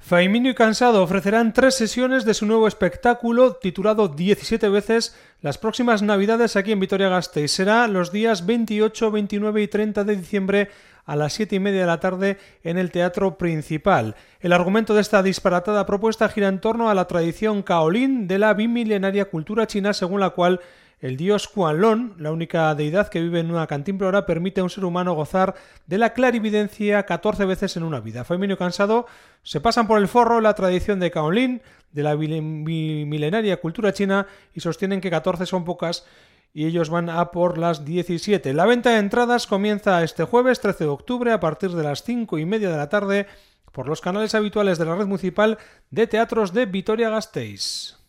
Faimino y Cansado ofrecerán 3 sesiones de su nuevo espectáculo titulado 17 veces las próximas Navidades aquí en Vitoria-Gasteiz. Será los días 28, 29 y 30 de diciembre a las 7:30 de la tarde en el Teatro Principal. El argumento de esta disparatada propuesta gira en torno a la tradición Caolín de la bimilenaria cultura china, según la cual el dios Qianlong, la única deidad que vive en una cantimplora, permite a un ser humano gozar de la clarividencia 14 veces en una vida. Faimino y Cansado se pasan por el forro la tradición de Caolín, de la bimilenaria cultura china, y sostienen que 14 son pocas y ellos van a por las 17. La venta de entradas comienza este jueves 13 de octubre a partir de las 5:30 de la tarde por los canales habituales de la red municipal de teatros de Vitoria-Gasteiz.